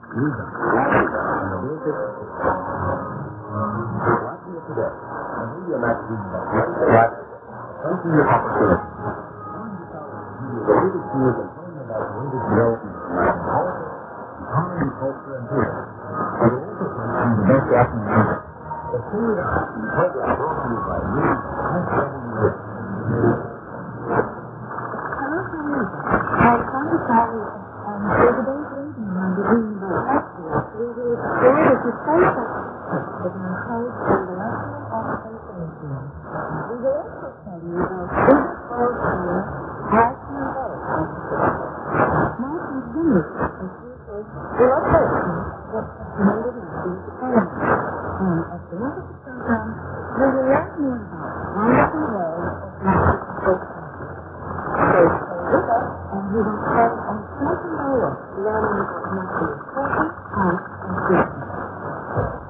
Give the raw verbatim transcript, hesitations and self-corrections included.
Lisa. And the music. Watch me today. The media magazine. What? Something you have to do. The music tools and telling about the music development. Economy, culture, and theater. We will also play the best afternoon music. The curiosity program brought to you by me, and Jenny. Hello, Canada. My father Sally, and for today's reading on the Green Book Festival, we will explore the precise aspects of the enclosed and the national organization. We will also tell you about Business World Tour, Martin and Bow. Martin Henry, as usual, will update you what has been made in the Parliament. And at the end of the program, we will learn more about the wonderful world of Mexico. Stay with us, and we will spend on twenty hours learning about Mexico's culture,